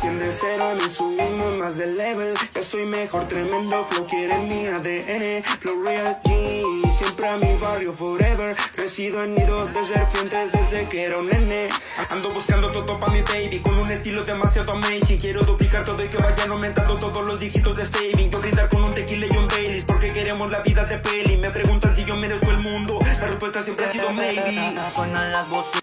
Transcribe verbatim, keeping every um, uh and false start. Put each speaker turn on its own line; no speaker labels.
cien de cero, a mí subimos más de level. Que soy mejor, tremendo flow, quieren mi A D N. Flow Real G, siempre a mi barrio forever. Crecido en nido de serpientes desde que era un nene. Ando buscando todo pa' mi baby, con un estilo demasiado amazing. Quiero duplicar todo y que vayan aumentando todos los dígitos de saving. Yo brindar con un tequila y un Baileys, porque queremos la vida de peli. Me preguntan si yo merezco el mundo, la respuesta siempre ha sido maybe.
Suenan las voces.